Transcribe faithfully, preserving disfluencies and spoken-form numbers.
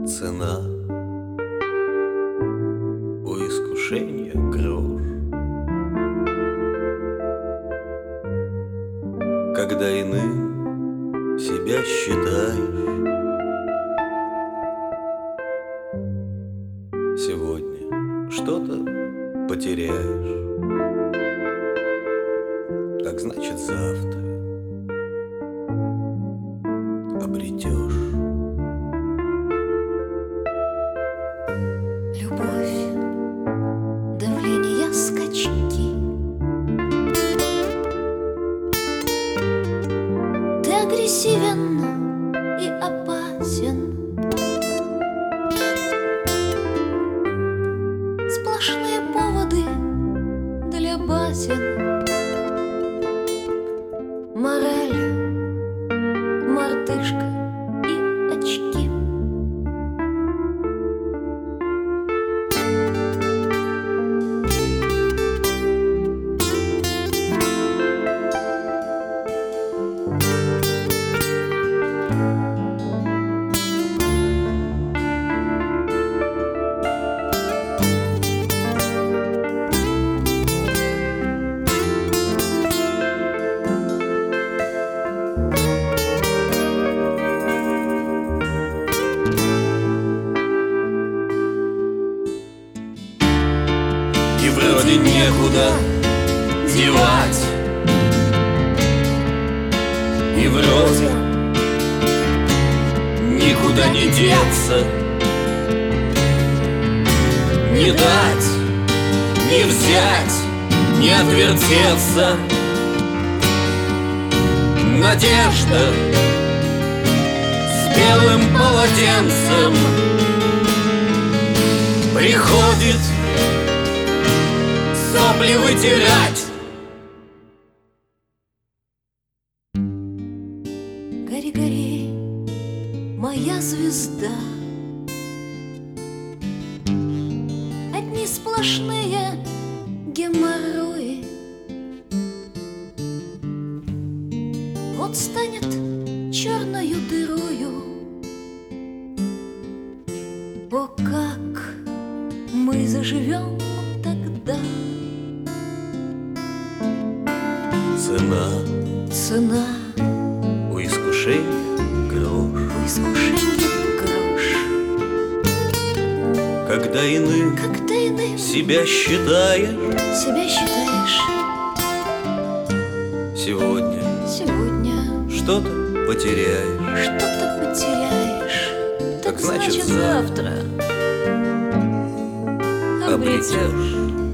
Цена у искушения грош, когда иным себя считаешь. Сегодня что-то потеряешь, так значит завтра обретешь. Любовь, давление, скачки. Ты агрессивен и опасен. Сплошные поводы для басен. Мораль, мартышка и очки. И вроде некуда девать, и вроде никуда не деться. Не дать, не взять, не отвертеться. Надежда с белым полотенцем приходит сопли вытирать. Гори, гори, моя звезда. Одни сплошные геморрои. Вот станет черною дырою. О, как мы заживем тогда. Цена Цена у искушения грош, у искушения грош. когда иным Когда иным себя считаешь. себя считаешь. Сегодня Сегодня что-то потеряешь, что-то потеряешь. так Так значит значит завтра завтра обретешь.